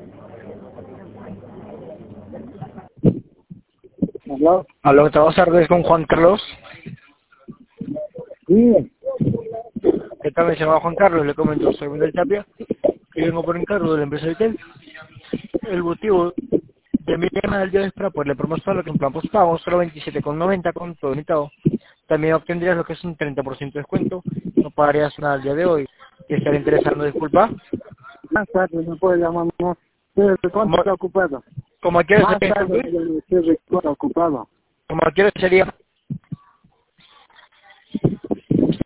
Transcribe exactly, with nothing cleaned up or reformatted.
¿Aló? Aló, buenas tardes con Juan Carlos. Sí. ¿Qué tal? Me llamo Juan Carlos, le comento, soy Wendel Tapia y vengo por encargo de la empresa Vitel. El motivo de mi llamada del día es para poderle promocionar que en plan postpago solo veintisiete con noventa con todo limitado. También obtendrías lo que es un treinta por ciento de descuento, no pagarías nada al día de hoy. ¿Te estaría interesando, disculpa? Más tarde me puede llamar más. ¿Desde cuánto Como, está ocupado? como quieres Más sería, tarde disculpe, me desde cuánto está ocupado. como quieres sería